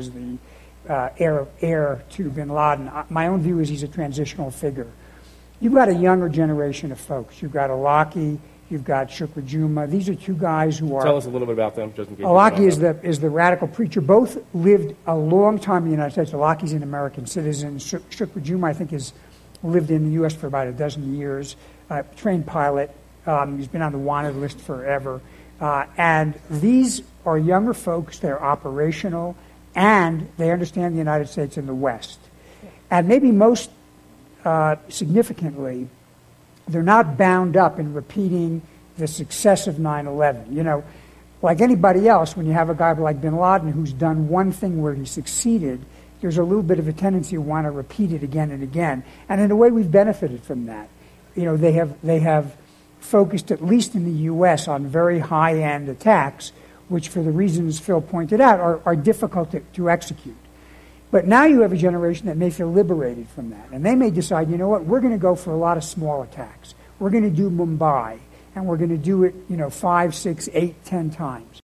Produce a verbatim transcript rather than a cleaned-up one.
was the uh, heir, heir to bin Laden. My own view is he's a transitional figure. You've got a younger generation of folks. You've got Alaki, you've got Shukra Juma. These are two guys who are... Tell us a little bit about them, just in case. Alaki is the, is the radical preacher. Both lived a long time in the United States. Alaki's an American citizen. Shukra Juma, I think, has lived in the U S for about a dozen years. Uh, trained pilot. Um, he's been on the wanted list forever. Uh, and these are younger folks. They're operational, and they understand the United States and the West. And maybe most uh, significantly, they're not bound up in repeating the success of nine eleven. You know, like anybody else, when you have a guy like bin Laden who's done one thing where he succeeded, there's a little bit of a tendency to want to repeat it again and again. And in a way, we've benefited from that. You know, they have they have focused, at least in the U S, on very high-end attacks, which, for the reasons Phil pointed out, are, are difficult to, to execute. But now you have a generation that may feel liberated from that. And they may decide, you know what, we're going to go for a lot of small attacks. We're going to do Mumbai, and we're going to do it, you know, five, six, eight, ten times.